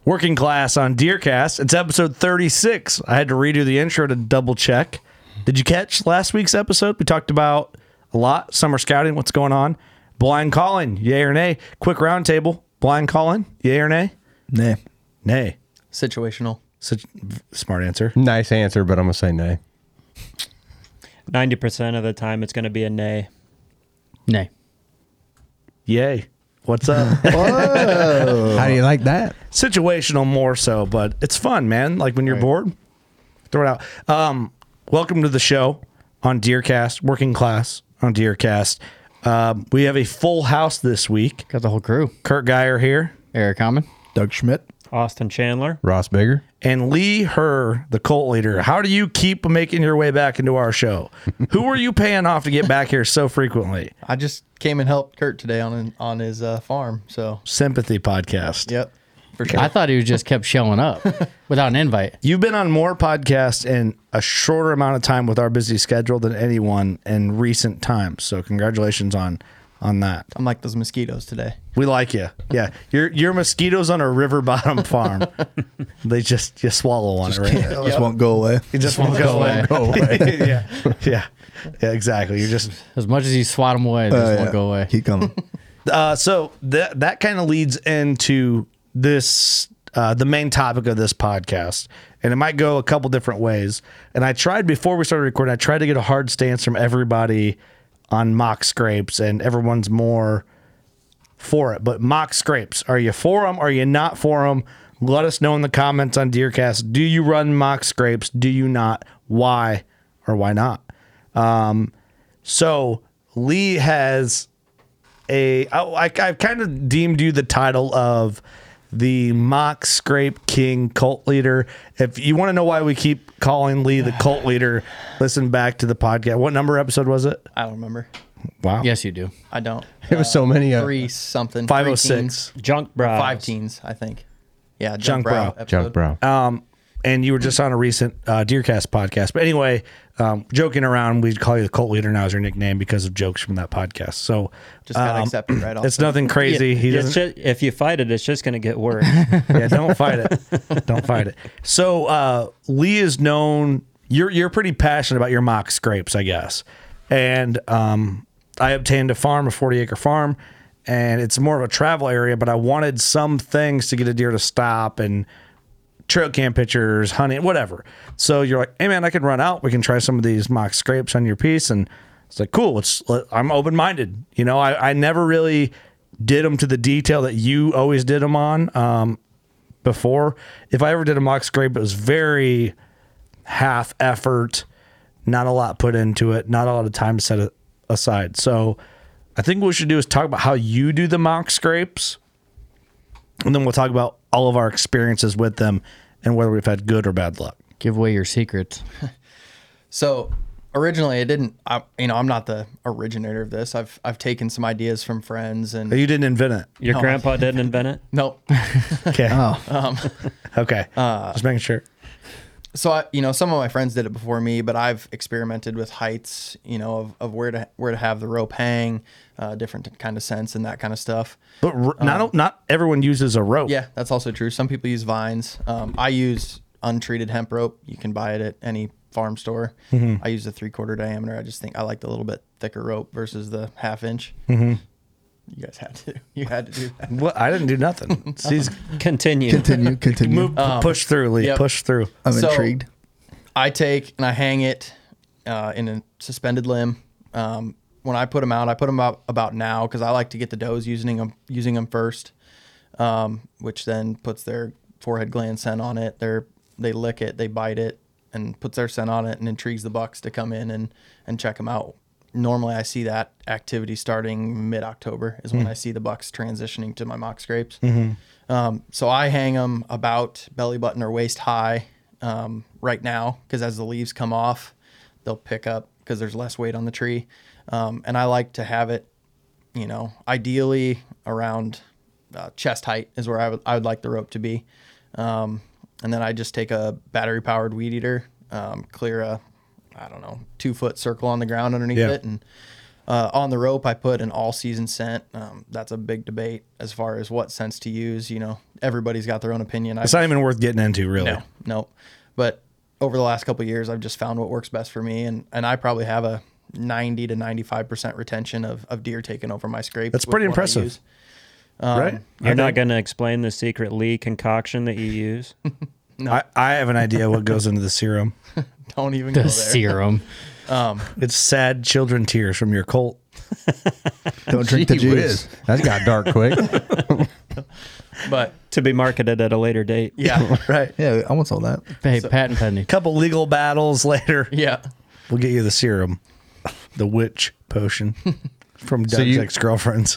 Working Class on Deercast. It's episode 36. I had to redo the intro to double check. Did you catch last week's episode? We talked about a lot. Summer scouting, what's going on. Blind calling, yay or nay. Quick roundtable. Blind calling, yay or nay? Nay. Nay. Situational. Smart answer. Nice answer, but I'm going to say nay. 90% of the time, it's going to be a nay. Nay. Yay. What's up? How do you like that? Situational more so, but it's fun, man. Like when you're bored, throw it out. Welcome to the show on Deercast, Working Class on Deercast. We have a full house this week. Got the whole crew. Kurt Geyer here. Eric Hammond. Doug Schmidt. Austin Chandler. Ross Bigger. And Lee Herr, the cult leader. How do you keep making your way back into our show? Who are you paying off to get back here so frequently? I just came and helped Kurt today on his farm. So Sympathy podcast. yep, for sure. I thought he just kept showing up without an invite. You've been on more podcasts in a shorter amount of time with our busy schedule than anyone in recent times. So congratulations on that. I'm like those mosquitoes today. We like you. Yeah. You're mosquitoes on a river bottom farm. They just you swallow on it, right? Just won't go away. You just won't go away. Go away. Yeah, exactly. You're just As much as you swat them away, they just won't go away. Keep coming. so that kind of leads into this the main topic of this podcast, and it might go a couple different ways. And I tried before we started recording, I tried to get a hard stance from everybody on mock scrapes, and everyone's more for it. But mock scrapes, are you for them? Are you not for them? Let us know in the comments on Deercast. Do you run mock scrapes? Do you not? Why or why not? So Lee has I've kind of deemed you the title of the mock scrape king cult leader. If you want to know why we keep calling Lee the cult leader, listen back to the podcast. What number episode was it? I don't remember. Wow. Yes, you do. I don't. It was so many. 3 something. 506. Junk Brow. 5 teens, I think. Yeah, Junk Brow. episode. Junk Brow. And you were just on a recent Deercast podcast. But anyway, joking around, we call you the cult leader now as your nickname because of jokes from that podcast. So Just got accepted right off. it's nothing crazy. He It's doesn't. just, if you fight it, it's just going to get worse. Yeah, don't fight it. Don't fight it. So Lee is known. You're pretty passionate about your mock scrapes, I guess. And I obtained a 40-acre farm, and it's more of a travel area. But I wanted some things to get a deer to stop and trail cam pictures, hunting, whatever. So you're like, hey man, I can run out. We can try some of these mock scrapes on your piece, and it's like, cool. I'm open minded. You know, I never really did them to the detail that you always did them on. Before, if I ever did a mock scrape, it was very half effort, not a lot put into it, not a lot of time set aside. So I think what we should do is talk about how you do the mock scrapes, and then we'll talk about all of our experiences with them and whether we've had good or bad luck. Give away your secrets. So originally, I'm not the originator of this. I've taken some ideas from friends and You didn't invent it. Your grandpa didn't invent it? nope. Okay. Oh, Okay. Just making sure. So some of my friends did it before me, but I've experimented with heights, of where to have the rope hang, different kind of scents and that kind of stuff. But not everyone uses a rope. Yeah, that's also true. Some people use vines. I use untreated hemp rope. You can buy it at any farm store. I use the 3/4 diameter. I just think I like the little bit thicker rope versus the 1/2 inch. You guys had to. You had to do that. Well, I didn't do nothing. She's Continue. continue. push through, Lee. yep. Push through. I'm So- intrigued. I take and I hang it in a suspended limb. When I put them out, I put them about now because I like to get the does using them first, which then puts their forehead gland scent on it. They lick it, they bite it, and puts their scent on it, and intrigues the bucks to come in and check them out. Normally, I see that activity starting mid-October is when I see the bucks transitioning to my mock scrapes. So I hang them about belly button or waist high right now because as the leaves come off, they'll pick up because there's less weight on the tree. And I like to have it, ideally around chest height is where I would like the rope to be. And then I just take a battery-powered weed eater, clear a 2-foot circle on the ground underneath it, and On the rope, I put an all-season scent. That's a big debate as far as what scents to use. Everybody's got their own opinion. It's not even worth getting into, really. No. But over the last couple of years, I've just found what works best for me, and I probably have a 90 to 95% retention of deer taking over my scrape. That's pretty impressive. Right? You're not going to explain the secret Lee concoction that you use? I have an idea what goes into the serum. Don't even go The there. serum. It's sad children tears from your Colt. Don't drink the Gee juice. whiz. That's got dark quick. But To be marketed at a later date. yeah, Right. Yeah, I want all that. Hey, patent pending. Couple legal battles later. yeah. We'll get you the serum, the witch potion from Doug's you- ex-girlfriends.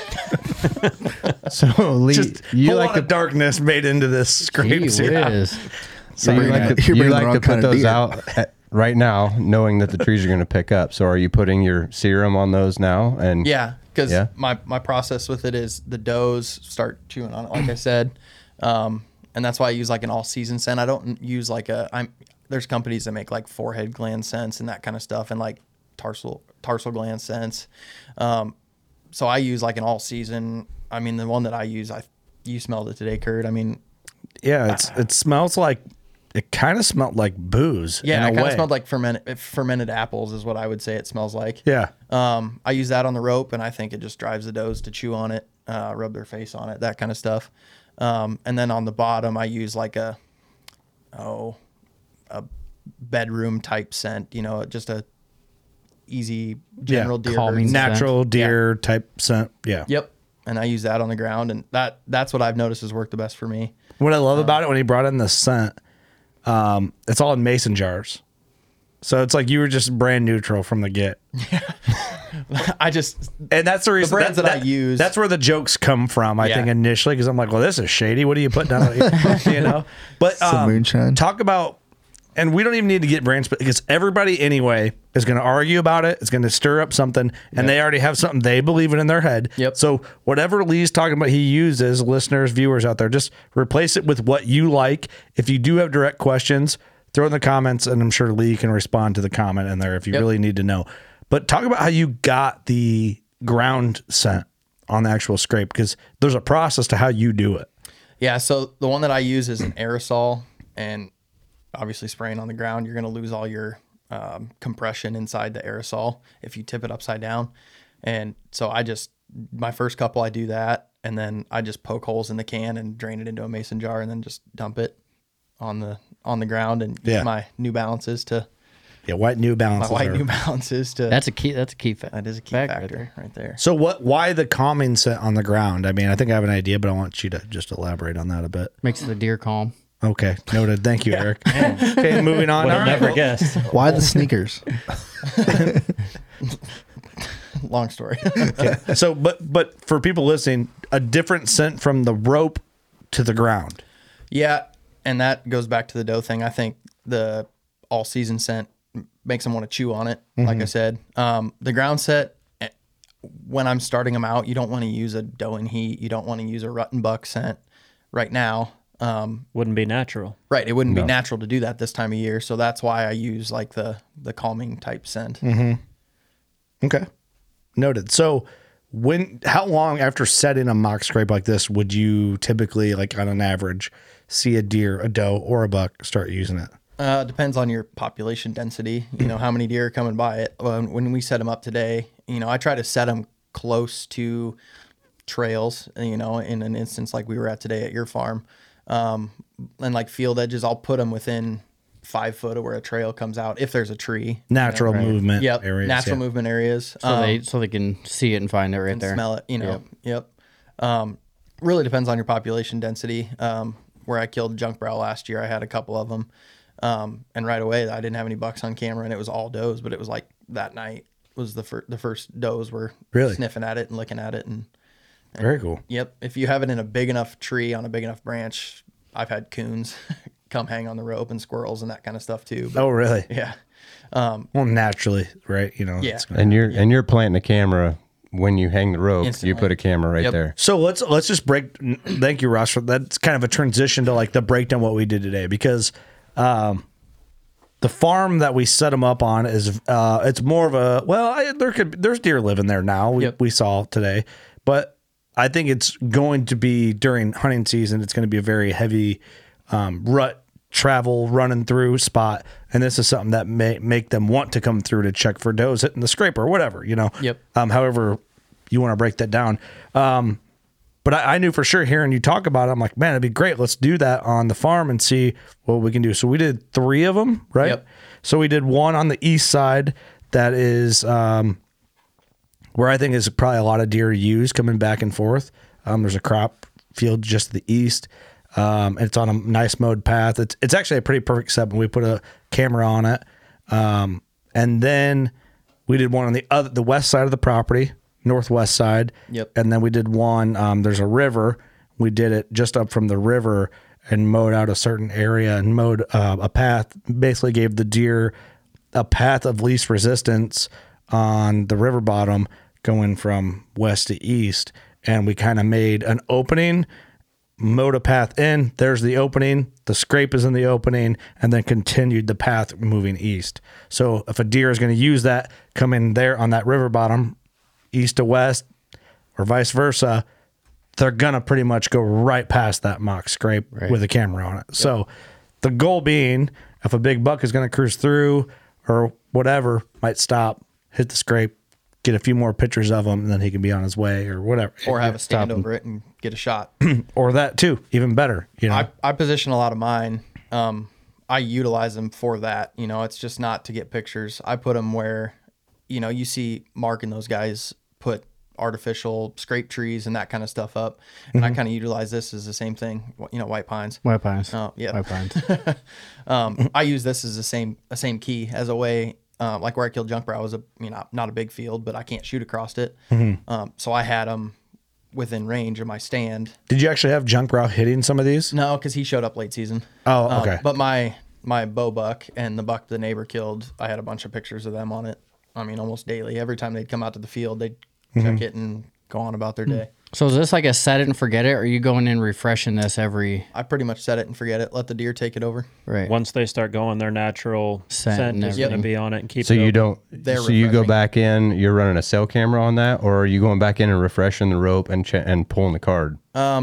So Lee, Just you a like lot to of darkness made into this Gee scrape serum. whiz. so you You're like bringing to, the you like wrong to kind put of those deer. out right now, knowing that the trees are going to pick up. So are you putting your serum on those now? And Yeah, because Yeah? my process with it is the does start chewing on it, like I said, and that's why I use like an all-season scent. I don't use like there's companies that make like forehead gland scents and that kind of stuff, and like tarsal gland scents. So I use like an all-season. I mean, the one that I use, you smelled it today, Kurt. I mean, Yeah, it smells like, it kind of smelled like booze. yeah, in it a kind way. of smelled like fermented apples is what I would say it smells like. Yeah. I use that on the rope, and I think it just drives the does to chew on it, rub their face on it, that kind of stuff. And then on the bottom, I use like a bedroom type scent, just a easy general deer calming bird scent. Natural deer type scent. Yeah. Yep. And I use that on the ground, and that's what I've noticed has worked the best for me. What I love about it when he brought in the scent, it's all in mason jars. So it's like you were just brand neutral from the get. I just And that's the reason brands that I use- That's where the jokes come from, I Yeah. think, initially, because I'm like, well, this is shady. What are you putting down? But Some moonshine. talk about, and we don't even need to get brands, but because everybody anyway is going to argue about it. It's going to stir up something, and they already have something they believe in their head. Yep. So whatever Lee's talking about, he uses, listeners, viewers out there, just replace it with what you like. If you do have direct questions, throw in the comments, and I'm sure Lee can respond to the comment in there if you really need to know. But talk about how you got the ground scent on the actual scrape, because there's a process to how you do it. Yeah, so the one that I use is an aerosol, and obviously spraying on the ground, you're going to lose all your compression inside the aerosol if you tip it upside down. And so my first couple, I do that, and then I just poke holes in the can and drain it into a mason jar, and then just dump it on the ground and use my New Balances to Yeah, white New Balance. That's a key. That's a key fact. That is a key fact right factor there. right there. So why the calming scent on the ground? I mean, I think I have an idea, but I want you to just elaborate on that a bit. Makes the deer calm. Okay, noted. Thank you, Eric. Okay, moving on. Would All have right, never well, guessed. Why the sneakers? Long story. So, but for people listening, a different scent from the rope to the ground. Yeah, and that goes back to the doe thing. I think the all season scent makes them want to chew on it. Like I said, the ground set, when I'm starting them out, you don't want to use a doe in heat. You don't want to use a rut and buck scent right now. Wouldn't be natural. Right, it wouldn't be natural to do that this time of year. So that's why I use like the calming type scent. Okay, noted. So, how long after setting a mock scrape like this would you typically, like on an average, see a deer, a doe, or a buck start using it? Depends on your population density. You know how many deer are coming by it. When we set them up today, I try to set them close to trails. In an instance like we were at today at your farm, and like field edges, I'll put them within 5 foot of where a trail comes out if there's a tree. Natural movement Yep, areas. natural yeah. movement areas. So they can see it and find it right and there. smell it. Yep. Really depends on your population density. Where I killed junk brow last year, I had a couple of them. And right away, I didn't have any bucks on camera, and it was all does. But it was like that night was the first does were Really? sniffing at it and looking at it, and Very cool. yep. If you have it in a big enough tree on a big enough branch, I've had coons come hang on the rope and squirrels and that kind of stuff too. But, Oh, really? yeah, Well, naturally, right? Yeah. it's gonna- And you're planting a camera when you hang the rope. Instantly. You put a camera right Yep. there. So let's just break. Thank you, Ross. For that's kind of a transition to like the breakdown what we did today, because the farm that we set them up on is it's more of a there's deer living there now. We saw today, but I think it's going to be during hunting season. It's going to be a very heavy rut travel running through spot, and this is something that may make them want to come through to check for does hitting the scrape or whatever, Yep. However you want to break that down. But I knew for sure hearing you talk about it, I'm like, man, it'd be great. Let's do that on the farm and see what we can do. So we did 3 of them, right? Yep. So we did one on the east side that is where I think is probably a lot of deer use coming back and forth. There's a crop field just to the east. And it's on a nice mowed path. It's actually a pretty perfect set when we put a camera on it. And then we did one on the west side of the property, northwest side. Yep. And then we did one, there's a river. We did it just up from the river and mowed out a certain area and mowed a path, basically gave the deer a path of least resistance on the river bottom going from west to east. And we kind of made an opening, mowed a path in, there's the opening, the scrape is in the opening, and then continued the path moving east. So if a deer is going to use that, come in there on that river bottom, east to west, or vice versa, they're going to pretty much go right past that mock scrape with a camera on it. Yep. So the goal being, if a big buck is going to cruise through or whatever, might stop, hit the scrape, get a few more pictures of him, and then he can be on his way or whatever. Or have a stand over it and get a shot. Or that too, even better. I position a lot of mine. I utilize them for that. It's just not to get pictures. I put them where, you see Mark and those guys put artificial scrape trees and that kind of stuff up. And I kind of utilize this as the same thing. White pines. White pines. Oh, yeah. White pines. I use this as a same key as a way. Like where I killed Junkbrow was not a big field, but I can't shoot across it. So I had them within range of my stand. Did you actually have Junkbrow hitting some of these? No, because he showed up late season. Oh, okay. But my bow buck and the buck the neighbor killed, I had a bunch of pictures of them on it. Almost daily. Every time they'd come out to the field, they'd check it and go on about their day. So is this like a set it and forget it, or are you going in refreshing this every? I pretty much set it and forget it. Let the deer take it over. Right. Once they start going, their natural scent is going to be on it and keep. So it you open. don't. They're So you go refreshing. back in. You're running a cell camera on that, or are you going back in and refreshing the rope and pulling the card?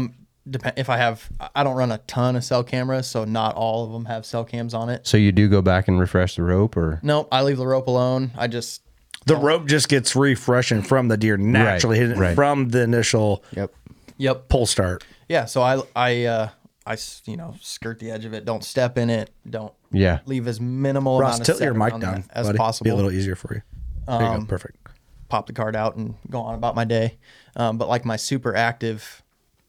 If I don't run a ton of cell cameras, so not all of them have cell cams on it. So you do go back and refresh the rope, or Nope, I leave the rope alone. The rope just gets refreshing from the deer naturally hitting it from the initial Yep. pull start. Yeah, so I skirt the edge of it. Don't step in it. Don't yeah. leave as minimal Ross, amount of tilt your set mic around down that as buddy. possible. Be a little easier for you. There you go. Perfect. Pop the card out and go on about my day. But like my super active,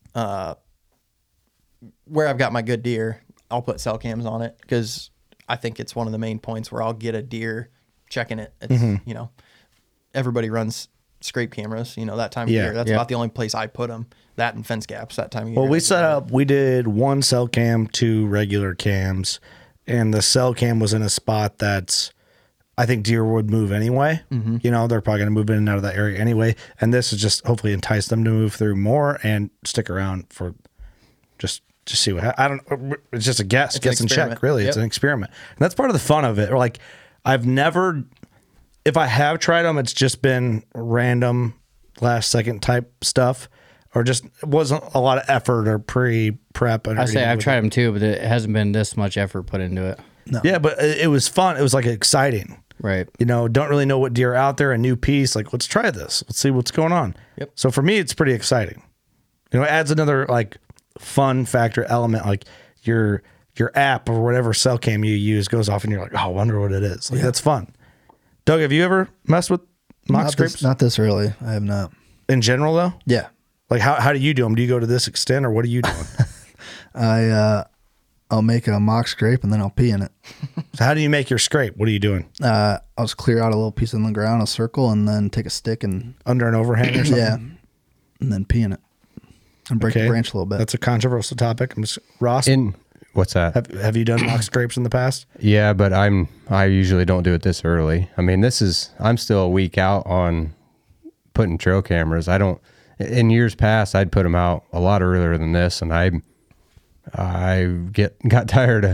where I've got my good deer, I'll put cell cams on it because I think it's one of the main points where I'll get a deer checking it. It's, everybody runs scrape cameras, that time of Yeah. year. That's about the only place I put them. That and fence gaps that time of year. Well, we did 1 cell cam, 2 regular cams, and the cell cam was in a spot that's, I think deer would move anyway. They're probably going to move in and out of that area anyway. And this is just hopefully entice them to move through more and stick around for just see what I don't know. It's just a guess, It's an guess and check. experiment. Really, it's Yep. an experiment. And that's part of the fun of it. Or like, I've never, if I have tried them, it's just been random last second type stuff, or just wasn't a lot of effort or pre-prep. I say I've tried them too, but it hasn't been this much effort put into it. Yeah, but it was fun. It was like exciting. Right. Don't really know what deer are out there, a new piece. Like, let's try this. Let's see what's going on. Yep. So for me, it's pretty exciting. It adds another like fun factor element. Like your app or whatever cell cam you use goes off, and you're like, oh, I wonder what it is. Like that's fun. Doug, have you ever messed with mock scrapes Not this early. I have not. in general though? Yeah. Like how do you do them? Do you go to this extent, or what are you doing? I'll make a mock scrape and then I'll pee in it. So how do you make your scrape? What are you doing? I'll just clear out a little piece on the ground, a circle, and then take a stick and Under an overhang or something? yeah, and then pee in it and break the branch a little bit. That's a controversial topic. Ross, What's that? have you done mock scrapes in the past? Yeah, but I usually don't do it this early. I mean, I'm still a week out on putting trail cameras. In years past, I'd put them out a lot earlier than this, and I got tired of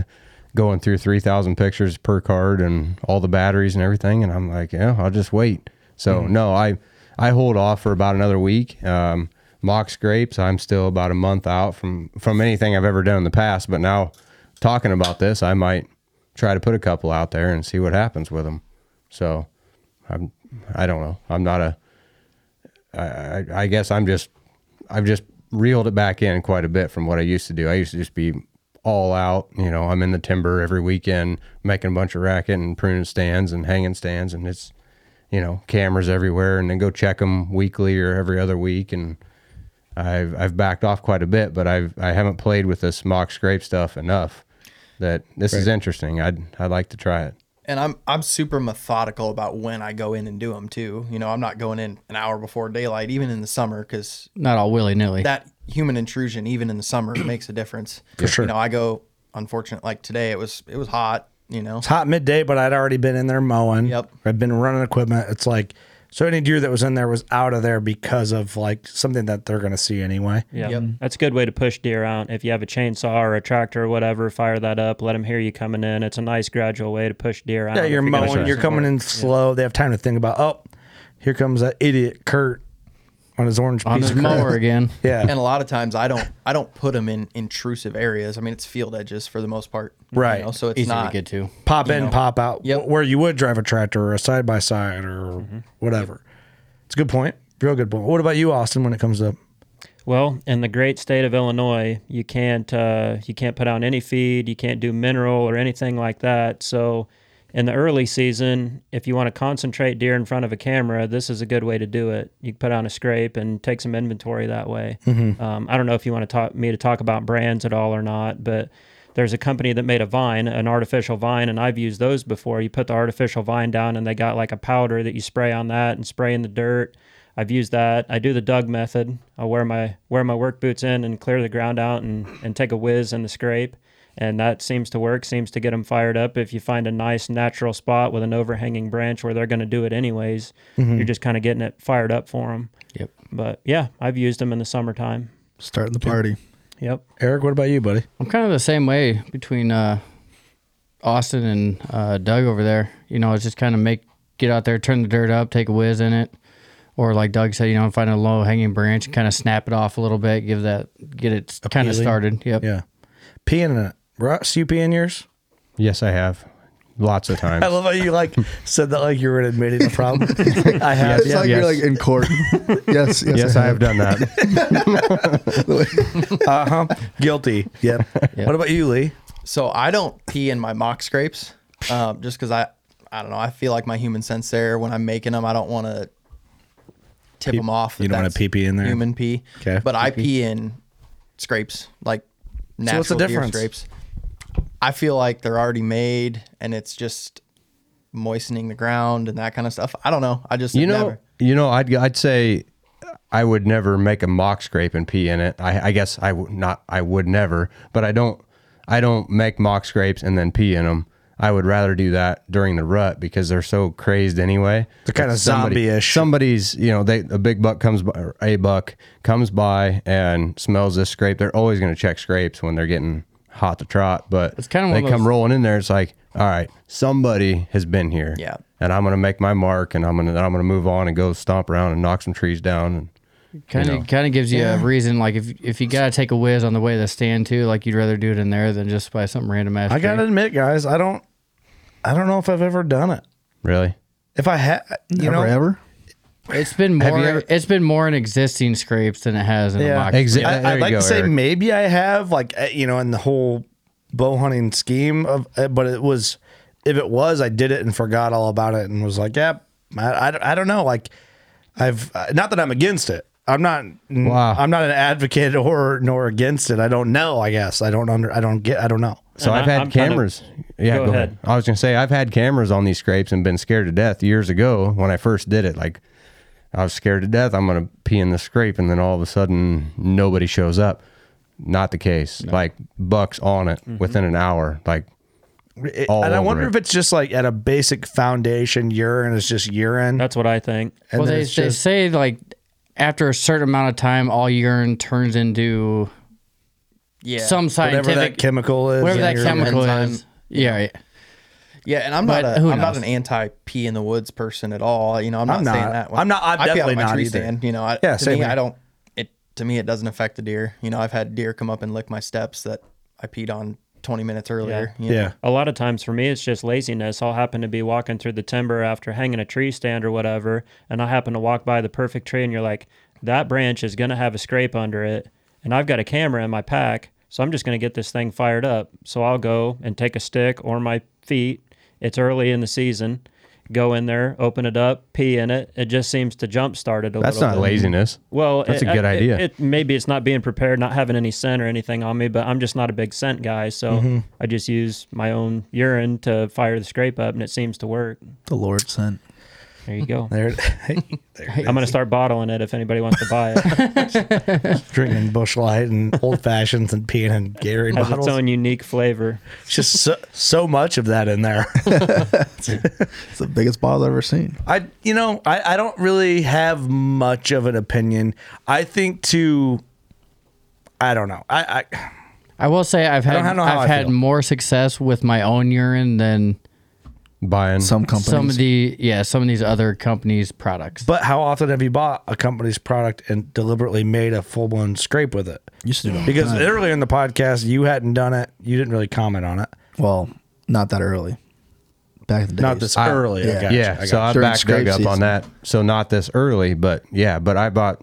going through 3,000 pictures per card and all the batteries and everything. And I'm like, yeah, I'll just wait. So no, I hold off for about another week. Mock scrapes, I'm still about a month out from anything I've ever done in the past. But now talking about this, I might try to put a couple out there and see what happens with them. So I don't know. I'm not I guess I've just reeled it back in quite a bit from what I used to do. I used to just be all out. You know, I'm in the timber every weekend making a bunch of racket and pruning stands and hanging stands, and it's, you know, cameras everywhere, and then go check them weekly or every other week. And I've backed off quite a bit, but I haven't played with this mock scrape stuff enough that this is interesting. I'd like to try it. And I'm super methodical about when I go in and do them too. You know, I'm not going in an hour before daylight, even in the summer, because Not all willy nilly. that human intrusion, even in the summer, makes a difference. For sure. You know, I go, unfortunate, like today, it was hot, you know. It's hot midday, but I'd already been in there mowing. Yep. I've been running equipment. It's like, so any deer that was in there was out of there because of like something that they're going to see anyway. Yeah, Yep. that's a good way to push deer out. If you have a chainsaw or a tractor or whatever, fire that up, let them hear you coming in. It's a nice gradual way to push deer out. Yeah, if you're gonna mowing, do you're some coming work. in slow. They have time to think about, oh, here comes that idiot Kurt on his orange On piece his of crap. mower again. Yeah. And a lot of times I don't put them in intrusive areas. I mean, it's field edges for the most part. Right. You know, so it's Easy not to get to. Pop in, know. pop out. Yep. Where you would drive a tractor or a side by side or whatever. It's a good point. Real good point. What about you, Austin, when it comes to Well, in the great state of Illinois, you can't put out any feed, you can't do mineral or anything like that. So in the early season, if you want to concentrate deer in front of a camera, this is a good way to do it. You can put on a scrape and take some inventory that way. I don't know if you want to talk about brands at all or not, but there's a company that made a vine, an artificial vine, and I've used those before. You put the artificial vine down and they got like a powder that you spray on that and spray in the dirt. I've used that. I do the Doug method. I'll wear my work boots in and clear the ground out and take a whiz in the scrape. And that seems to work, seems to get them fired up. If you find a nice natural spot with an overhanging branch where they're going to do it anyways, you're just kind of getting it fired up for them. Yep. But yeah, I've used them in the summertime. Starting the party. Yep. Eric? What about you, buddy? I'm kind of the same way between Austin and Doug over there. You know, it's just kind of get out there, turn the dirt up, take a whiz in it. Or like Doug said, you know, find a low hanging branch and kind of snap it off a little bit, get it kind of Appealing. started. Yep. Yeah. Peeing in it. Russ, you pee in yours? Yes, I have. Lots of times. I love how you like said that like you were admitting a problem. I have. It's Yeah. like you're like in court. yes, Yes, I have done that. Guilty. Yep. What about you, Lee? So I don't pee in my mock scrapes, just because I don't know. I feel like my human sense there when I'm making them, I don't want to tip them off. You don't wanna that's pee in there? Human pee. Okay. But I pee in scrapes, like natural what's the deer difference? scrapes. I feel like they're already made, and it's just moistening the ground and that kind of stuff. I don't know. I just never. I'd say I would never make a mock scrape and pee in it. I guess I would not. I would never, but I don't make mock scrapes and then pee in them. I would rather do that during the rut because they're so crazed anyway. They're kind of zombie-ish. Somebody's, a big buck comes by, or a buck comes by and smells this scrape. They're always going to check scrapes when they're getting hot to trot. But It's kinda one they of come those- rolling in there. It's like, all right, somebody has been here. Yeah. And I'm going to make my mark, and I'm going to move on and go stomp around and knock some trees down. And Kind of gives you a reason, like if you gotta take a whiz on the way to the stand too, like you'd rather do it in there than just by some random ass. I gotta tree. admit, guys, I don't know if I've ever done it. really, If I had, Ever? It's been Have you more. ever- It's been more in existing scrapes than it has in the mock. Exa- scrape. there I'd you like go, to say Eric. maybe I have, like, in the whole bow hunting scheme of, but if it was, I did it and forgot all about it and was like, yeah, I don't know. Like, not that I'm against it. I'm not. Wow. I'm not an advocate nor against it. I don't know. I guess I don't know. So And I've had I'm kind of- cameras. Yeah, Go go ahead. ahead. I was going to say, I've had cameras on these scrapes and been scared to death years ago when I first did it. Like, I was scared to death. I'm going to pee in the scrape, and then all of a sudden, nobody shows up. Not the case. Like, bucks on it within an hour. Like, all And I over wonder it. if it's just like at a basic foundation urine is just urine. That's what I think. And Well, then they it's just- say like after a certain amount of time, all urine turns into Yeah. some whatever that scientific chemical is. whatever in that your- chemical enzyme. is. Yeah. Yeah, and I'm But not who I'm not knows? an anti pee in the woods person at all. You know, I'm not I'm saying not. that. I'm not- I'm I pee out definitely of my not tree either. stand. You know, Yeah, to same me, here. I don't. To me, it doesn't affect the deer. You know, I've had deer come up and lick my steps that I peed on 20 minutes earlier. you know. Yeah. A lot of times for me, it's just laziness. I'll happen to be walking through the timber after hanging a tree stand or whatever, and I happen to walk by the perfect tree, and you're like, that branch is going to have a scrape under it, and I've got a camera in my pack, so I'm just going to get this thing fired up. So I'll go and take a stick or my feet. It's early in the season. Go in there, open it up, pee in it. It just seems to jumpstart it a That's little not bit. laziness. Well, That's a good idea. Maybe it's not being prepared, not having any scent or anything on me, but I'm just not a big scent guy. So I just use my own urine to fire the scrape up, and it seems to work. The Lord sent. There you go. There, I'm going to start bottling it if anybody wants to buy it. drinking Busch Light and old fashions and peeing in Gatorade It has bottles. its own unique flavor. It's just so much of that in there. It's the biggest bottle I've ever seen. I don't really have much of an opinion. I think I don't know. I will say I've don't know how I I've had feel. more success with my own urine than Buying Some companies. some of these other companies' products. But how often have you bought a company's product and deliberately made a full blown scrape with it? Used to do it all the Because time. earlier in the podcast, you hadn't done it. You didn't really comment on it. Well, not that early. Back in the day. Not this early. I yeah. gotcha. Yeah, I so I During backed scrape Doug up on season. that. So not this early, but yeah, but I've bought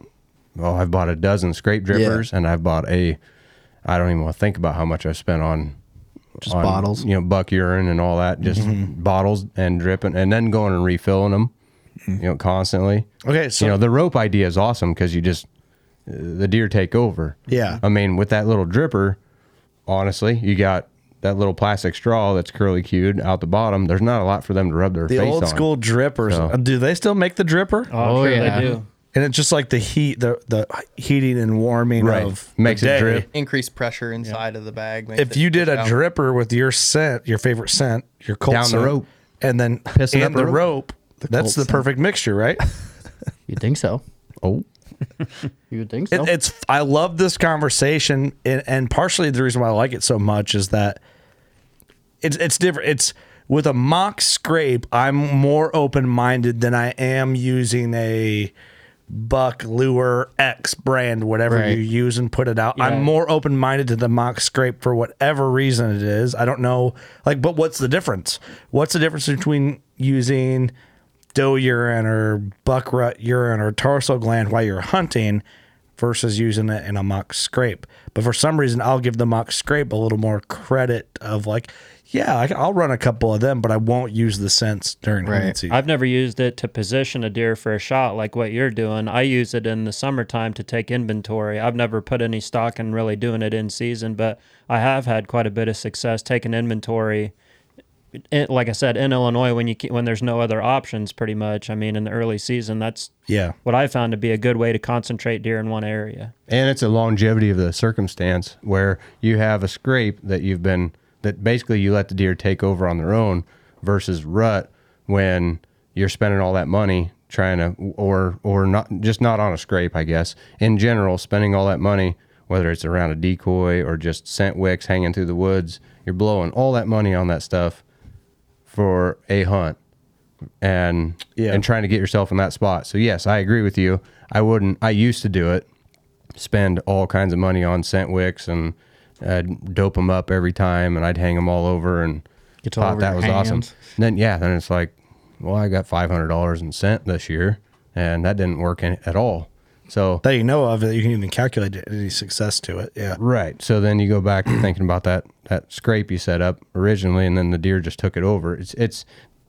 a dozen scrape drippers, and I've bought I don't even want to think about how much I've spent on Just bottles. you know, buck urine and all that, just bottles and dripping, and then going and refilling them, you know, constantly. Okay, so you know, the rope idea is awesome because you just the deer take over. Yeah. I mean, with that little dripper, honestly, you got that little plastic straw that's curly cued out the bottom. There's not a lot for them to rub their the face old on. school drippers. So- Do they still make the dripper? Oh, sure yeah. they do. And it's just like the heat, the heating and warming Right. of Makes the it day. drip. Increased pressure inside of the bag. makes If it you did push a out. dripper with your scent, your favorite scent, your cold Down the scent, rope. and then Pissing and up the a rope, that's cold the scent. perfect mixture, right? You think so? Oh, You would think so? It's I love this conversation, and partially the reason why I like it so much is that it's different. It's with a mock scrape, I'm more open minded than I am using a Buck Lure X brand, whatever Right. you use and put it out. Yeah. I'm more open minded to the mock scrape for whatever reason it is. I don't know, but what's the difference? What's the difference between using doe urine or buck rut urine or tarsal gland while you're hunting versus using it in a mock scrape? But for some reason, I'll give the mock scrape a little more credit of I'll run a couple of them, but I won't use the scents during hunting season. I've never used it to position a deer for a shot like what you're doing. I use it in the summertime to take inventory. I've never put any stock in really doing it in season, but I have had quite a bit of success taking inventory. Like I said, in Illinois, when there's no other options, pretty much. I mean, in the early season, that's Yeah. what I found to be a good way to concentrate deer in one area. and it's a longevity of the circumstance where you have a scrape that basically you let the deer take over on their own versus rut when you're spending all that money trying to or not on a scrape, I guess. In general, spending all that money, whether it's around a decoy or just scent wicks hanging through the woods, you're blowing all that money on that stuff for a hunt and trying to get yourself in that spot. So yes, I agree with you. I used to do it, spend all kinds of money on scent wicks and I'd dope them up every time and I'd hang them all over and Get all thought over that your was awesome. hands. Then it's like, well, I got $500 in scent this year and that didn't work at all. So That you know of, that you can even calculate any success to it. Yeah. right. So then you go back to thinking about that scrape you set up originally, and then the deer just took it over. It's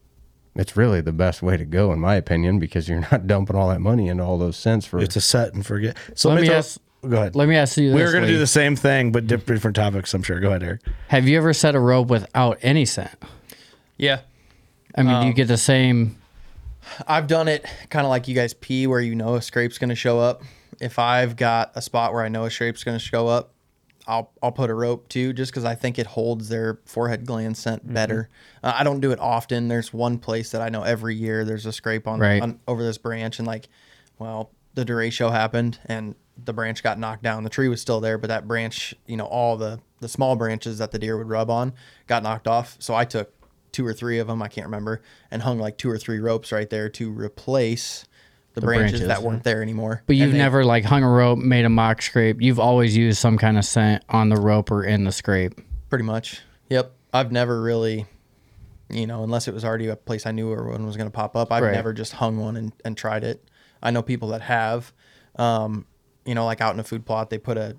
really the best way to go, in my opinion, because you're not dumping all that money into all those scents for. It's a set and forget. So Let me throw- ask- Go ahead. Let me ask you this. We were going to do Lee. the same thing, but different topics, I'm sure. Go ahead, Eric. Have you ever set a rope without any scent? Yeah. I mean, do you get the same? I've done it kind of like you guys pee where you know a scrape's going to show up. If I've got a spot where I know a scrape's going to show up, I'll put a rope too, just because I think it holds their forehead gland scent better. I don't do it often. There's one place that I know every year there's a scrape on, Right. on over this branch, and the derecho happened, and the branch got knocked down. The tree was still there, but that branch, all the small branches that the deer would rub on got knocked off. So I took 2 or 3 of them, I can't remember, and hung like 2 or 3 ropes right there to replace the branches that weren't there anymore. But you've never like hung a rope, made a mock scrape. You've always used some kind of scent on the rope or in the scrape. Pretty much. Yep. I've never really, unless it was already a place I knew where one was going to pop up, I've never just hung one and tried it. I know people that have, like out in a food plot, they put a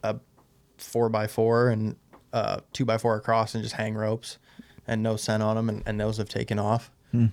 4x4 and 2x4 across and just hang ropes and no scent on them, and those have taken off.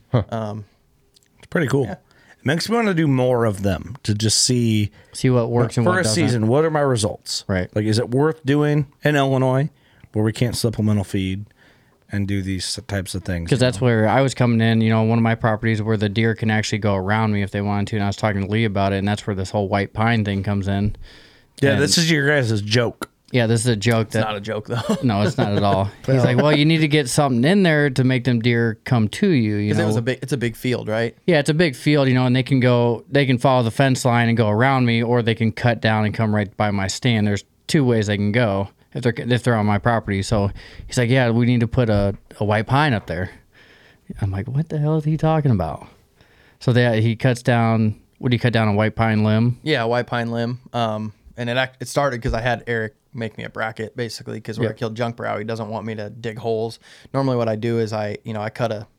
It's pretty cool. Yeah. It makes me want to do more of them to just see what works and what for a doesn't. season. What are my results? Right. Like, is it worth doing in Illinois where we can't supplemental feed and do these types of things? Because that's where I was coming in, one of my properties where the deer can actually go around me if they wanted to. And I was talking to Lee about it, and that's where this whole white pine thing comes in. Yeah, And this is your guys' joke. yeah, this is a joke. It's not a joke, though. No, it's not at all. He's like, well, you need to get something in there to make them deer come to you. You know, It's a big field, right? yeah, it's a big field, and they can follow the fence line and go around me, or they can cut down and come right by my stand. There's 2 ways they can go if they're on my property. So he's like, yeah, we need to put a white pine up there. I'm like, what the hell is he talking about? So he cuts down. Would he cut down a white pine limb? Yeah, white pine limb. And it started because I had Eric make me a bracket, basically, because where I killed Junk Brow, he doesn't want me to dig holes. Normally what I do is I cut a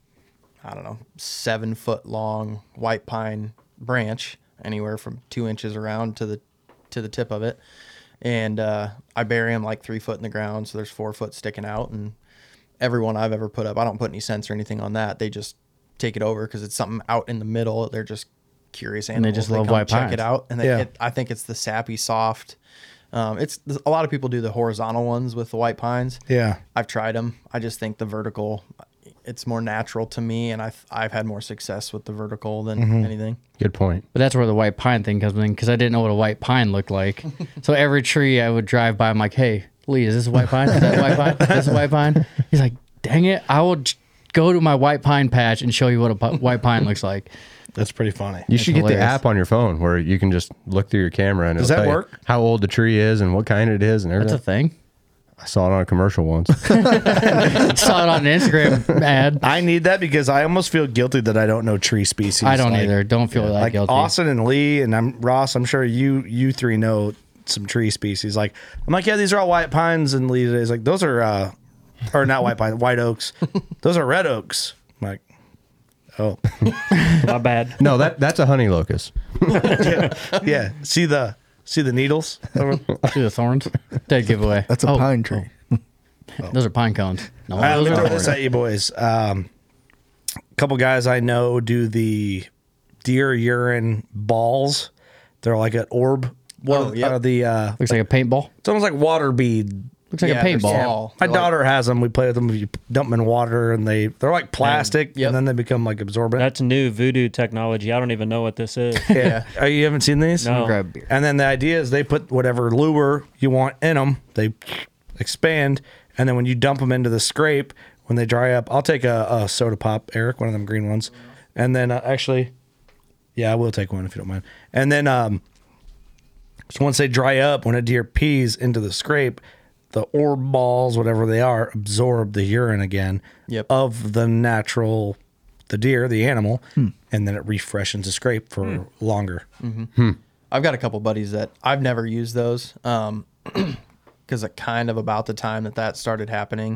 7-foot long white pine branch, anywhere from 2 inches around to the tip of it. And I bury them like 3 foot in the ground, so there's 4 foot sticking out. And every one I've ever put up, I don't put any scents or anything on that. They just take it over because it's something out in the middle. They're just curious animals. And they just love come white check pines. it out. And I think it's the sappy, soft. It's a lot of people do the horizontal ones with the white pines. Yeah. I've tried them. I just think the vertical, it's more natural to me, and I've had more success with the vertical than anything. Good point. But that's where the white pine thing comes in, because I didn't know what a white pine looked like. So every tree I would drive by, I'm like, hey, Lee, is this a white pine? Is that a white pine? Is this a white pine? He's like, dang it, I will go to my white pine patch and show you what a white pine looks like. That's pretty funny. You should get the hilarious. app on your phone where you can just look through your camera and Does it'll that tell you work? how old the tree is and what kind it is and That's everything. a thing. I saw it on a commercial once. Saw it on an Instagram ad. I need that because I almost feel guilty that I don't know tree species. I don't Like- either. Don't feel that Like guilty. Austin and Lee and Ross, I'm sure you 3 know some tree species. Like, I'm like, yeah, these are all white pines, and Lee is like, those are or not white pines, white oaks. Those are red oaks. I'm like, oh. My bad. No, that's a honey locust. Yeah. See the needles? See the thorns? Dead giveaway. That's a Oh, pine tree. Those are pine cones. No, All right, let me those throw are this thorns. at you boys. A couple guys I know do the deer urine balls. They're like an orb. Oh, yep. Looks like a paintball. It's almost like water bead. Looks like a they're paintball. small. My They're like- daughter has them. We play with them. You dump them in water, and they're like plastic, Yep. and then they become like absorbent. That's new voodoo technology. I don't even know what this is. Yeah. Oh, you haven't seen these? No. Grab a beer. And then the idea is they put whatever lure you want in them. They expand, and then when you dump them into the scrape, when they dry up, I'll take a soda pop, Eric, one of them green ones, and then actually, yeah, I will take one if you don't mind. And then so once they dry up, when a deer pees into the scrape, the orb balls, whatever they are, absorb the urine again Yep. of the deer, the animal, and then it refreshens the scrape for longer. I've got a couple buddies that I've never used those because kind of about the time that started happening,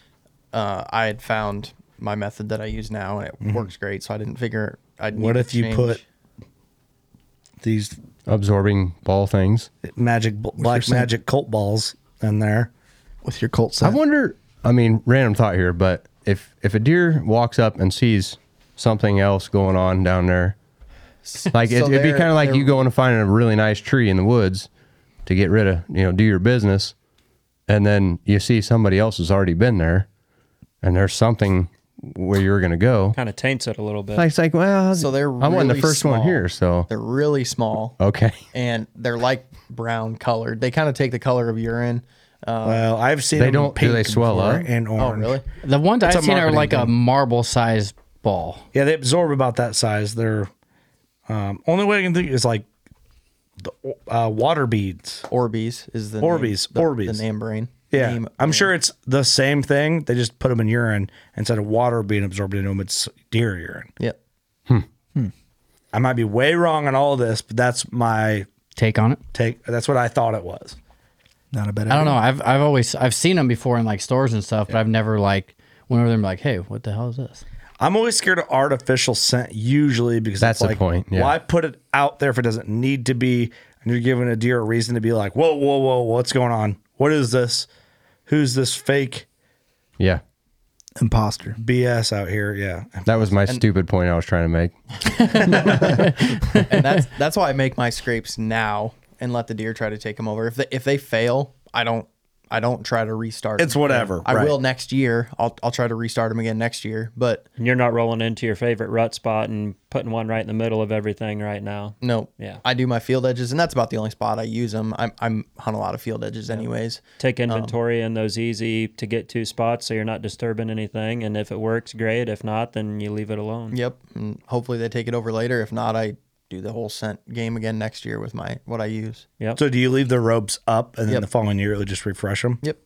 I had found my method that I use now, and it works great. So I didn't figure I'd. What need if to you change. put these Absorbing ball things. black saying? magic cult balls in there? With your Colt I set. wonder, I mean, random thought here, but if a deer walks up and sees something else going on down there, like So it'd be they're- kind of like they're- you going to find a really nice tree in the woods to get rid of, do your business. And then you see somebody else has already been there and there's something where you're going to go. Kind of taints it a little bit. Like, it's like, well, So they're I wasn't the really first one small. here. So, They're really small, okay. and they're like brown colored. They kind of take the color of urine. Well, I've seen They them don't- do pink they swell before up? and orange. Oh, really? The ones That's I've a seen are marketing like a thing. marble size ball. Yeah, they absorb about that size. They're only way I can think is like water beads. Orbeez is the Orbeez, name, Orbeez. the name brain. Yeah, Name I'm brand. sure it's the same thing. They just put them in urine instead of water being absorbed into them. It's deer urine. Yep. I might be way wrong on all of this, but that's my Take on it. take. That's what I thought it was. Not a bad I don't idea. know. I've seen them before in like stores and stuff, but I've never like went over there and be like, hey, what the hell is this? I'm always scared of artificial scent usually because That's it's the like, point, yeah. why put it out there if it doesn't need to be? And you're giving a deer a reason to be like, whoa, whoa, whoa, what's going on? What is this? Who's this fake Yeah. Imposter. BS out here? Yeah. That was my stupid point I was trying to make. And that's why I make my scrapes now and let the deer try to take them over. If they fail, I don't try to restart. It's them. whatever, I right. will next year. I'll try to restart them again next year. But And you're not rolling into your favorite rut spot and putting one right in the middle of everything right now. no, Yeah. I do my field edges, and that's about the only spot I use them. I'm hunt a lot of field edges anyways. Take inventory in those easy to get to spots so you're not disturbing anything. And if it works, great. If not, then you leave it alone. Yep, and hopefully they take it over later. If not, I do the whole scent game again next year with what I use. Yep. So do you leave the ropes up and then Yep. the following year it'll just refresh them? Yep.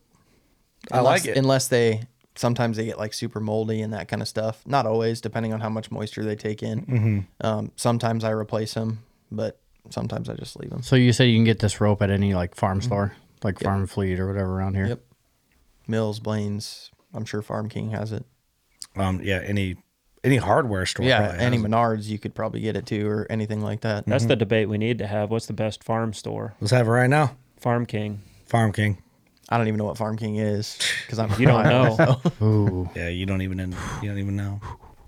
I like it. Unless sometimes they get like super moldy and that kind of stuff. Not always, depending on how much moisture they take in. Sometimes I replace them, but sometimes I just leave them. So you say you can get this rope at any like farm store, like Farm Fleet or whatever around here. Yep. Mills, Blaine's. I'm sure Farm King has it. Yeah, any hardware store. Yeah, probably any has it. Menards you could probably get it too, or anything like that. That's the debate we need to have. What's the best farm store? Let's have it right now. Farm King. Farm King. I don't even know what Farm King is because I'm You don't know. Ooh. Yeah, you don't even know.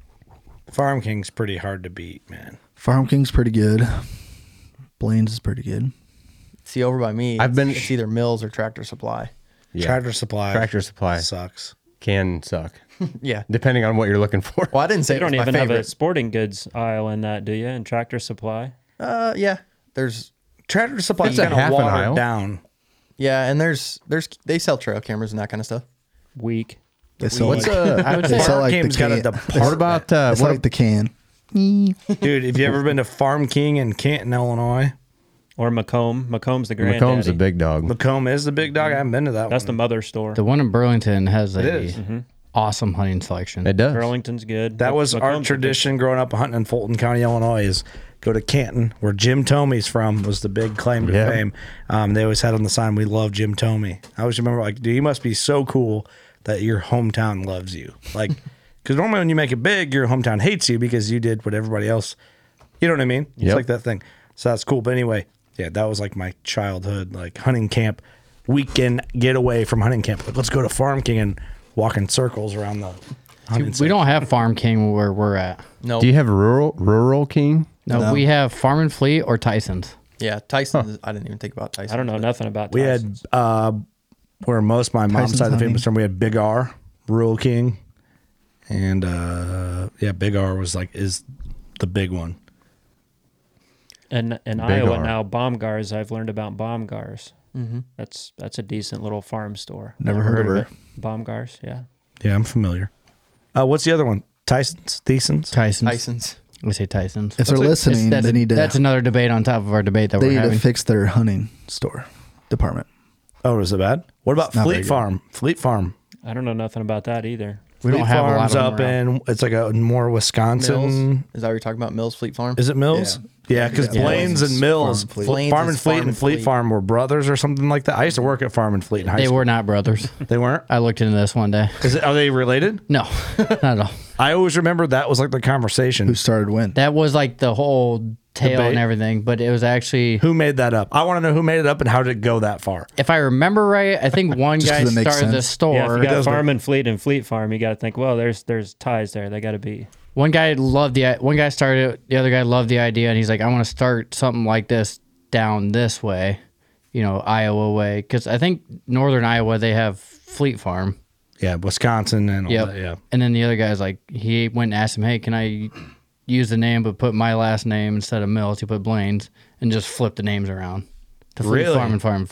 Farm King's pretty hard to beat, man. Farm King's pretty good. Blaine's is pretty good. See, over by me, it's either Mills or Tractor Supply. Yeah. Tractor Supply. Tractor Supply sucks. can suck, Yeah. depending on what you're looking for. Well, I didn't say You it was don't my even have a favorite. sporting goods aisle in that, do you? In Tractor Supply? Yeah. There's Tractor Supply's It's a kind of half an watered aisle. down. and there's they sell trail cameras and that kind of stuff. Weak. They sell What's like, I would they say sell like the King's got a can. department. What about It's what like the can. Dude, have you ever been to Farm King in Canton, Illinois? Or Macomb. Macomb's the granddaddy. Macomb's a big dog. Macomb is the big dog. I haven't been to that That's the one. mother store. The one in Burlington has It a is. awesome hunting selection. It does. Burlington's good. That was our Macomb's a good- tradition growing up hunting in Fulton County, Illinois, is go to Canton, where Jim Tomey's from, was the big claim to Yeah. fame. They always had on the sign, "We love Jim Tomey." I always remember, like, dude, you must be so cool that your hometown loves you. Like, because normally when you make it big, your hometown hates you because you did what everybody else, you know what I mean? It's Yep. like that thing. So that's cool. But anyway, yeah, that was like my childhood, like hunting camp, weekend getaway from hunting camp. Like, let's go to Farm King and walk in circles around the hunting We don't have Farm King where we're at. No. Do you have rural king? No, we have Farm and Fleet or Tyson's. Yeah, Tyson. I didn't even think about Tyson. I don't know nothing about We had Tyson's. where most of my mom's Tyson's side of the family hunting. was from. We had Big R, Rural King, and Big R was like is the big one. And in Big Iowa R. now, Baumgars, I've learned about Baumgars. Mm-hmm. That's a decent little farm store. Never heard of her. Baumgars, yeah. Yeah, I'm familiar. What's the other one? Tyson's, Theson's. Tyson's. Tyson's. We say Tyson's. If they're listening, that's, they need to. that's another debate on top of our debate that They we're need to having. fix their hunting store department. Oh, is it bad? What about not Fleet very good. Farm? Fleet Farm. I don't know nothing about that either. We Fleet don't have a lot Farm's of them up around. in. It's like a more Wisconsin. Mills. Is that what you're talking about? Mills Fleet Farm? Is it Mills? Yeah, because Yeah. Blaine's and Mills, Farm and Fleet. Blaine's Farm and is Fleet Farm and and Fleet Fleet. Farm were brothers or something like that. I used to work at Farm and Fleet in high They school. were not brothers. They weren't. I looked into this one day. Are they related? No, not at all. I always remember that was like the conversation. Who started when? That was like the whole tale Debate. and everything, but it was actually, Who made that up? I want to know who made it up and how did it go that far. if I remember right, I think one Just guy 'cause it makes started the sense. store. Yeah, if you got does Farm and Fleet and Fleet Farm, you got to think, well, there's ties there. They got to be. One guy started it, the other guy loved the idea, and he's like, I want to start something like this down this way, Iowa way, because I think northern Iowa they have Fleet Farm. Yeah, Wisconsin and all Yep. that. Yeah. And then the other guy's like, he went and asked him, hey, can I use the name but put my last name instead of Mills? He put Blaine's and just flipped the names around to Fleet Really? Farm and Farm and Fleet.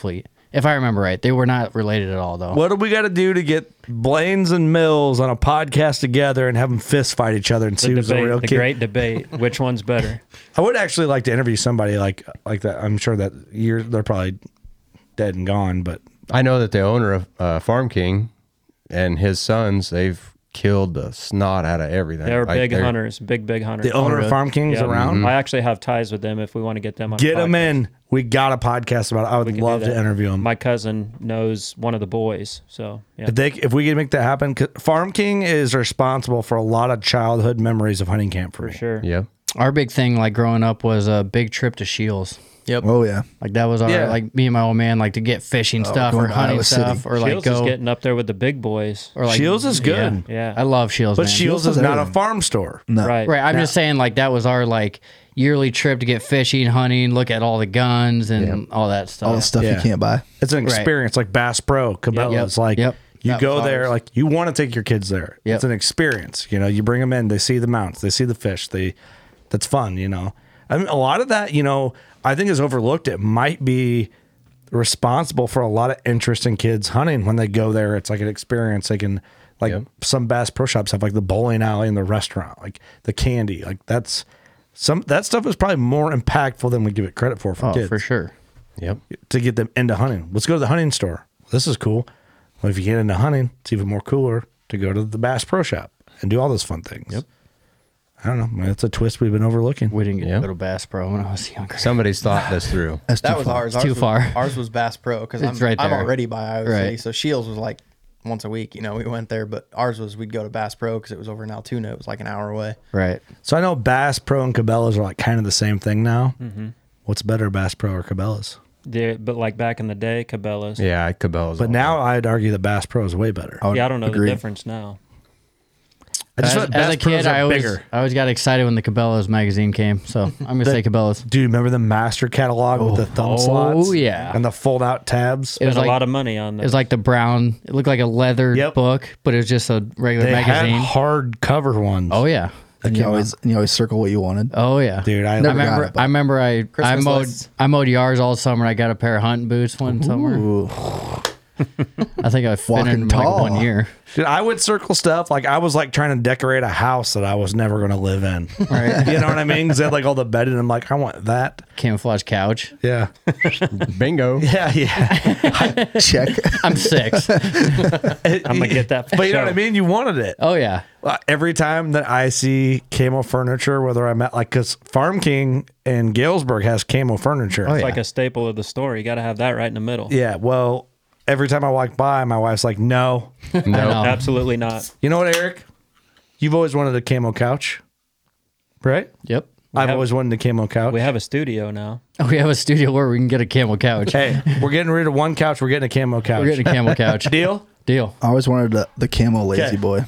If I remember right, they were not related at all, though. What do we got to do to get Blaines and Mills on a podcast together and have them fist fight each other and see who's the real The king? great debate. Which one's better? I would actually like to interview somebody like that. I'm sure that they're probably dead and gone, but I know that the owner of Farm King and his sons, they've killed the snot out of everything. They're Like, big hunters, big hunters. the owner of Farm King's Yeah. around. I actually have ties with them if we want to get them on. Get a them podcast. in. We got a podcast about it. I would We can do love to that. interview them. My cousin knows one of the boys, so yeah. If we can make that happen, 'cause Farm King is responsible for a lot of childhood memories of hunting camp for me. Sure. Yep. Our big thing, like growing up, was a big trip to Shields. Yep. Oh yeah. Like that was our Yeah. like me and my old man like to get fishing stuff going or to hunting Iowa City. stuff or like Shields is go getting up there with the big boys. or like Shields is good. Yeah. I love Shields, But man. Shields is has not a everything. farm store. No. Right. Right. I'm just saying like that was our like yearly trip to get fishing, hunting, look at all the guns and all that stuff. All the stuff Yeah. you can't buy. It's an Right. experience like Bass Pro, Cabela. Yep. It's like Yep. you That go was there, ours. like you want to take your kids there. Yep. It's an experience. You know, you bring them in, they see the mounts, they see the fish. That's fun. You know, I mean, a lot of that, you know, I think is overlooked. It might be responsible for a lot of interest in kids hunting when they go there. It's like an experience. They can like some Bass Pro Shops have like the bowling alley and the restaurant, like the candy, like that stuff is probably more impactful than we give it credit for Oh, kids for sure. Yep. to get them into hunting. Let's go to the hunting store. This is cool. Well, if you get into hunting, it's even more cooler to go to the Bass Pro Shop and do all those fun things. Yep. I don't know. That's a twist we've been overlooking. We didn't get Yeah. to go to Bass Pro when I was younger. Somebody's thought this through. That's That too was far. ours. It's too was- far. Ours was Bass Pro because It's I'm, right I'm there. already by Iowa Right. City. So Shields was like once a week. You know, we went there, but ours was we'd go to Bass Pro because it was over in Altoona. It was like an hour away. Right. So I know Bass Pro and Cabela's are like kind of the same thing now. What's better, Bass Pro or Cabela's? But like back in the day, Cabela's. Yeah, Cabela's. But now I'd argue that Bass Pro is way better. would Yeah, I don't know agree. the difference now. I just As, thought Bass as a Pros kid, are I always bigger. got excited when the Cabela's magazine came. So I'm gonna say Cabela's. Dude, remember the master catalog with the thumb slots? yeah. And the fold out tabs? It was There's a like lot of money on it was this. like the brown. It looked like a leather Yep. book, but it was just a regular They magazine. had hard cover ones. Oh yeah. And you always circle what you wanted. Oh yeah. Dude, I Never got remember. it, but- I remember. I Christmas mowed. lists. I mowed yards all summer. I got a pair of hunting boots one summer. Ooh. I think I Walking finished in like tall. 1 year. Dude, I would circle stuff like I was like trying to decorate a house that I was never going to live in. Right. You know what I mean? Because they had like all the bedding. I'm like, I want that. Camouflage couch. Yeah. bingo. Yeah. Yeah. Check. I'm 6. I'm gonna get that. For But you know sure. what I mean? You wanted it. Oh yeah. Every time that I see camo furniture, whether I'm at like, because Farm King in Galesburg has camo furniture. Oh, It's yeah. like a staple of the store. You got to have that right in the middle. Yeah. Well, every time I walk by, my wife's like, no. I know. Absolutely not. You know what, Eric? You've always wanted a camo couch, right? Yep. I've have- always wanted a camo couch. We have a studio now. We have a studio where we can get a camel couch. Hey, we're getting rid of one couch. We're getting a camo couch. We're getting a camel couch. Deal? Deal. I always wanted the camo lazy Okay. boy.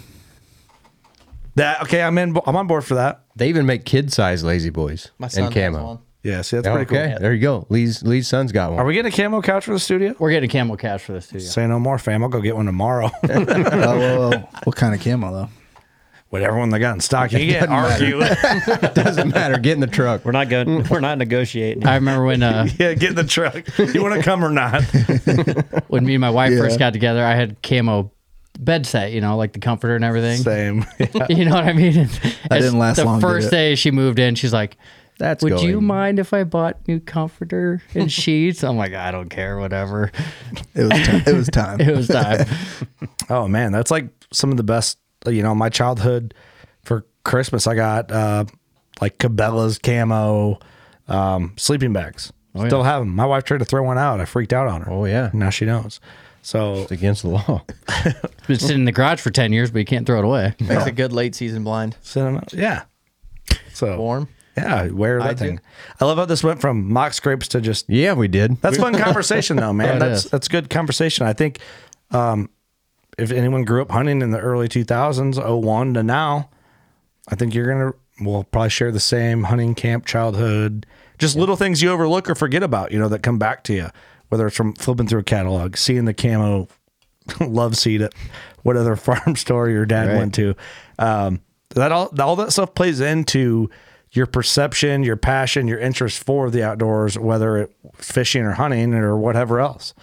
I'm on board for that. They even make kid-size lazy boys My son and has camo. one. Yeah, see, that's Okay, pretty cool. there you go. Lee's son's got one. Are we getting a camo couch for the studio? We're getting a camel couch for the studio. Say no more, fam. I'll go get one tomorrow. What kind of camo though? Whatever one they got in stock. You can't argue. Doesn't matter. Get in the truck. We're not good. We're not negotiating. I remember when Yeah, get in the truck. You want to come or not? when me and my wife Yeah. first got together, I had camo bed set, you know, like the comforter and everything. Same. Yeah. You know what I mean? That didn't last the long, did first it? day she moved in, she's like, That's would you going. mind if I bought new comforter and sheets? I'm like, I don't care, whatever. It was time. It was time. Oh man, that's like some of the best. You know, my childhood for Christmas, I got like Cabela's camo sleeping bags. Still have them. My wife tried to throw one out. I freaked out on her. Oh, yeah. Now she knows. So It's against the law. It's been sitting in the garage for 10 years, but you can't throw it away. Makes a good late season blind. yeah. So Warm. yeah, wear that I do. thing. I love how this went from mock scrapes to just. Yeah, we did. That's fun conversation though, man. Yeah, it is. That's good conversation. I think if anyone grew up hunting in the early 2000s, 01 to now, I think we'll probably share the same hunting camp childhood, just little things you overlook or forget about, you know, that come back to you, whether it's from flipping through a catalog, seeing the camo love seat at what other farm store your dad Right. went to. That all that stuff plays into your perception, your passion, your interest for the outdoors, whether it's fishing or hunting or whatever else.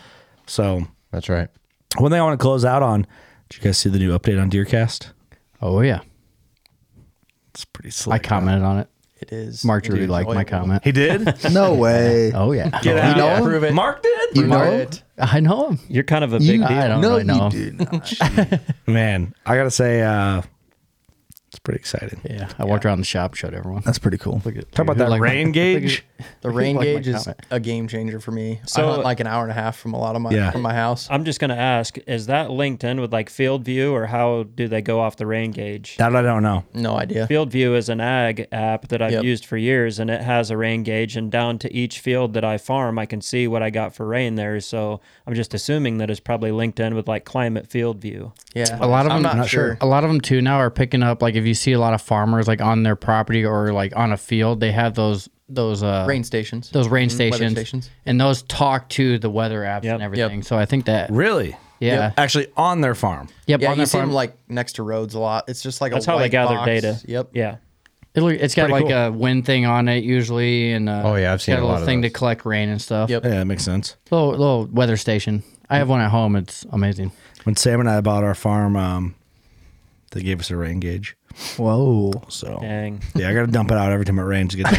So That's right. one thing I want to close out on, did you guys see the new update on DeerCast? Oh yeah, It's pretty slick. I commented on it. It is. Mark it really is liked my enjoyable. comment. He did? No way. Oh yeah, Get out. know him? Prove it. Mark did? You know Prove him? it. I know him. You're kind of a big deal. I don't No, really know you him. do not. Man, I got to say, it's pretty exciting. Yeah, I walked around the shop, showed everyone. That's pretty cool. Look at Talk about that like my- rain gauge. The rain Like my gauge is comment. a game changer for me. So- I hunt like an hour and a half from a lot of my Yeah. from my house. I'm just going to ask, is that linked in with like Field View, or how do they go off the rain gauge? That I don't know. No idea. Field View is an ag app that I've Yep. used for years, and it has a rain gauge, and down to each field that I farm, I can see what I got for rain there. So I'm just assuming that it's probably linked in with like Climate Field View. Yeah, A lot of I'm them, not sure. A lot of them too now are picking up, like if you see a lot of farmers like on their property or like on a field, they have those Rain stations. those rain Mhm, weather stations, stations. and those talk to the weather apps Yep. and everything. Yep. So I think that Really? yeah, Actually, on their farm. yep, Yeah, on you their see them farm, like next to roads a lot. It's just like That's a how they white gather box. data. Yep. Yeah. it's got Pretty like cool. a wind thing on it usually, and Oh, yeah, I've it's seen got a a lot little of thing to those. collect rain and stuff. Yep. Yeah, that makes sense. Little weather station. I have one at home. It's amazing. When Sam and I bought our farm, they gave us a rain gauge. Whoa. So Dang. yeah, I got to dump it out every time it rains to get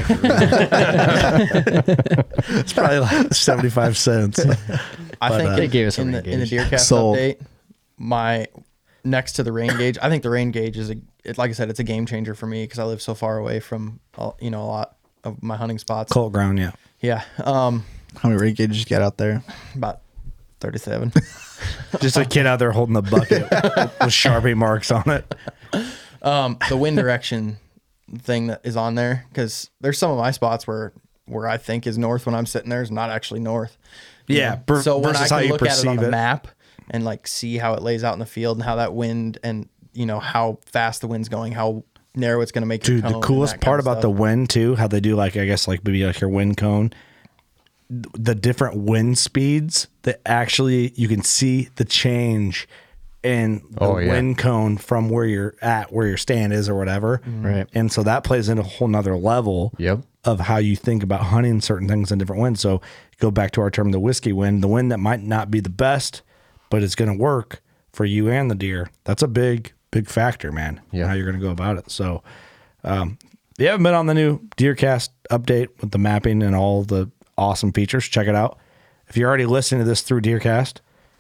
that. It's probably like 75 cents. I think They gave us a in rain the gauge. DeerCast Sold. update, my next to the rain gauge. I think the rain gauge is like I said, it's a game changer for me because I live so far away from a lot of my hunting spots. Cold ground, yeah. Yeah, How many rain gauges you got out there? about 37. Just a kid out there holding the bucket with Sharpie marks on it. The wind direction thing that is on there, because there's some of my spots where I think is north when I'm sitting there is not actually north. Yeah, So when I versus how can you look at it on perceive a it. map and like see how it lays out in the field and how that wind and how fast the wind's going, how narrow it's going to make your Dude, cone the and coolest that kind part of about the stuff. wind too, how they do like I guess like maybe like your wind cone, the different wind speeds that actually you can see the change in the Oh, yeah. wind cone from where you're at, where your stand is or whatever. Right. And so that plays into a whole nother level Yep. of how you think about hunting certain things in different winds. So go back to our term, the whiskey wind, the wind that might not be the best, but it's going to work for you and the deer. That's a big, big factor, man. Yeah. How you're going to go about it. So, if you haven't been on the new DeerCast update with the mapping and all the awesome features, check it out. If you're already listening to this through DeerCast,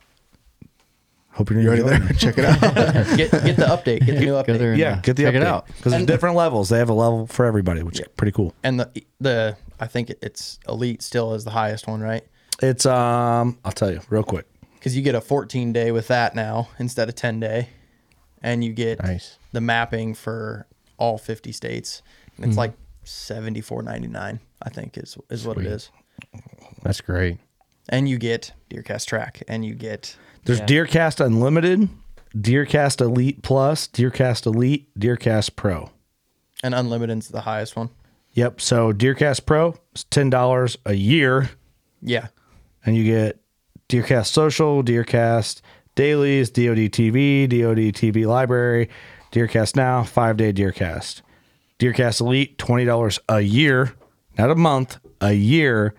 hope you're You already enjoying there? it. Check it out. get the update, get the new Go update. there and, Yeah, get the check update. it out. Because there's different levels. They have a level for everybody, which is pretty cool. And the I think it's elite still is the highest one, right? It's I'll tell you real quick. Because you get a 14 day with that now instead of 10 day, and you get Nice. the mapping for all 50 states, and it's like $74.99. I think is what it is, That's great. and you get DeerCast Track, and you get There's DeerCast Unlimited, DeerCast Elite Plus, DeerCast Elite, DeerCast Pro. and Unlimited's the highest one. Yep. So DeerCast Pro is $10 a year, Yeah, and you get DeerCast Social, DeerCast Dailies, DoD TV, DoD TV Library, DeerCast Now, 5-day DeerCast. DeerCast Elite, $20 a year, not a month, a year.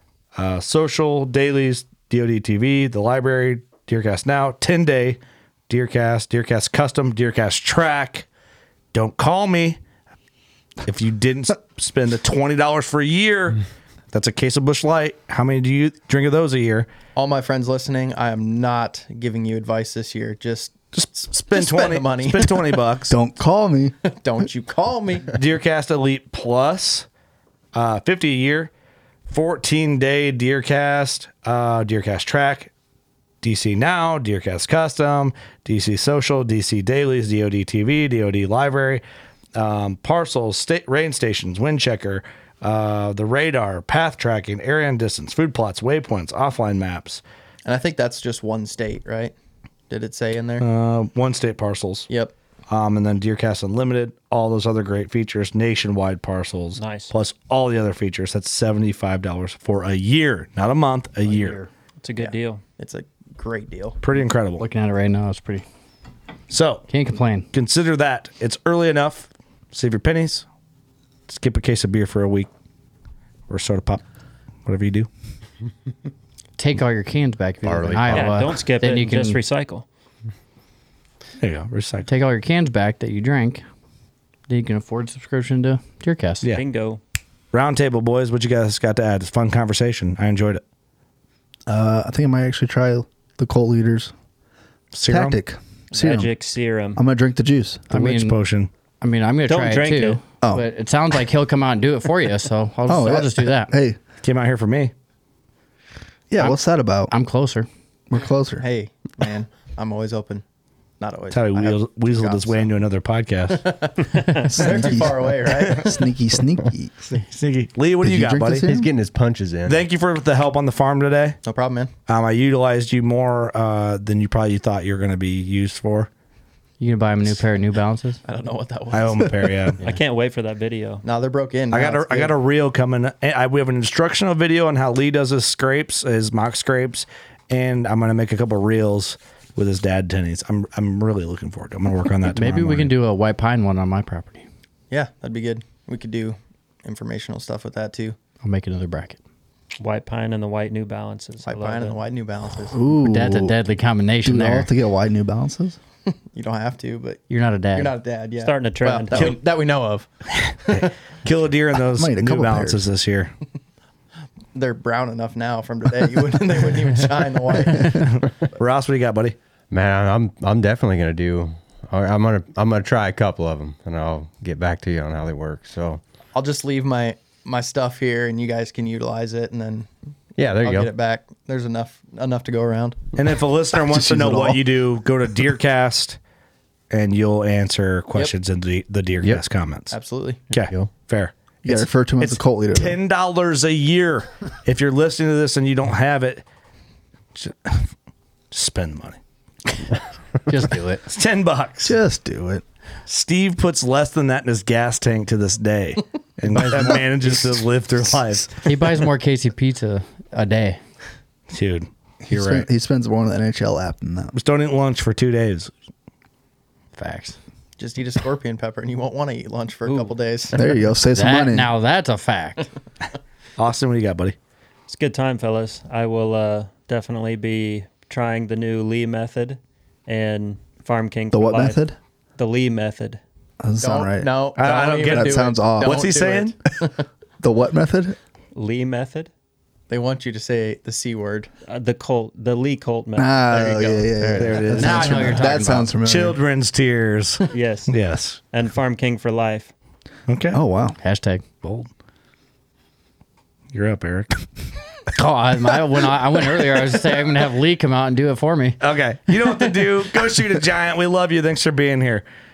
Social, Dailies, DoD TV, the library, DeerCast Now, 10-day DeerCast, DeerCast Custom, DeerCast Track. Don't call me if you didn't spend the $20 for a year. That's a case of Busch Light. How many do you drink of those a year? all my friends listening, I am not giving you advice this year. Just Spend Just spend the money. Spend $20. Don't call me. don't you call me. DeerCast Elite Plus, $50 a year, 14-day DeerCast, DeerCast Track, DC Now, DeerCast Custom, DC Social, DC Dailies, DoD TV, DoD Library, parcels, rain stations, wind checker, the radar, path tracking, area and distance, food plots, waypoints, offline maps, And I think that's just one state, right? Did it say in there? one state parcels. Yep. And then DeerCast Unlimited, all those other great features, nationwide parcels, Nice. plus all the other features. That's $75 for a year, not a month, a year. It's a good deal. It's a great deal. Pretty incredible. Looking at it right now, it's pretty. So Can't complain. consider that. It's early enough. Save your pennies. Skip a case of beer for a week or soda pop, whatever you do. take all your cans back if you live in Barley. Iowa. Yeah, don't skip then it. you can Just recycle. There you go. Recycle. take all your cans back that you drank. Then you can afford a subscription to DeerCast. Yeah. Bingo. Roundtable, boys. What you guys got to add? It's a fun conversation. I enjoyed it. I think I might actually try the Cult Leaders Serum? tactic. Serum. Magic serum. I'm gonna drink the juice. The witch potion. I mean, I'm gonna Don't try drink it too. it. Oh. But it sounds like he'll come out and do it for you, so I'll just do that. Hey, Came out here for me. yeah, what's that about? I'm closer. We're closer. Hey, man, I'm always open. Not always. That's how he I have weaseled his jobs, way into another podcast. They're too far away, right? Sneaky, sneaky. Sneaky. Lee, what do Did you you got, drink buddy? this here? He's getting his punches in. Thank you for the help on the farm today. No problem, man. I utilized you more than you probably thought you were going to be used for. You gonna buy him a new pair of New Balances? I don't know what that was. I owe him a pair, yeah. I can't wait for that video. No, they're broke in. I now, got it's I got good. a reel coming. We have an instructional video on how Lee does his scrapes, his mock scrapes, and I'm going to make a couple reels with his dad tinnies. I'm really looking forward to it. I'm going to work on that tomorrow Maybe we can morning. do a white pine one on my property. Yeah, that'd be good. We could do informational stuff with that too. I'll make another bracket. White pine and the white New Balances. I White love pine it. and the white New Balances. Ooh, That's a deadly combination Do we all there. have to get white New Balances? You don't have to, but You're not a dad. you're not a dad. Yeah, Starting a trend. Well, that we know of. Kill a deer in those Might need a New couple Balances pairs. this year. They're brown enough now from today. They wouldn't even shine the white. Ross, what do you got, buddy? Man, I'm definitely gonna do. I'm gonna try a couple of them, and I'll get back to you on how they work. So I'll just leave my stuff here, and you guys can utilize it, and then yeah, there you I'll go. get it back. There's enough to go around. And if a listener wants to use know it what all. you do, go to Deercast, and you'll answer questions in the Deercast Yep. comments. Absolutely. Okay, go. fair. Yeah, refer to him as it's the Cult Leader. though. $10 a year. If you're listening to this and you don't have it, just spend the money. Just do it. It's $10. Just do it. Steve puts less than that in his gas tank to this day, and manages to live through life. He buys more Casey pizza a day. Dude, you're right. He spends more on the NHL app than that. Just don't eat lunch for 2 days. Facts. Just eat a scorpion pepper, and you won't want to eat lunch for a couple days. There you go. Save some That, money. now that's a fact. Austin, what do you got, buddy? It's a good time, fellas. I will definitely be trying the new Lee method and Farm King. The for what life. method? The Lee method. Doesn't sound Don't, right. No, I don't even get it. do That sounds off. Don't What's he do saying? it. The what method? Lee method. They want you to say the C word. The Lee Colt method. Ah, There you go. yeah. There it is. Now I Sounds know what you're familiar. talking That about. sounds familiar. Children's tears. Yes. Yes. And Farm King for life. Okay. Oh wow. Hashtag. bold. You're up, Eric. Oh, when I went earlier, I was just saying I'm gonna have Lee come out and do it for me. Okay. You know what to do. Go shoot a giant. We love you. Thanks for being here.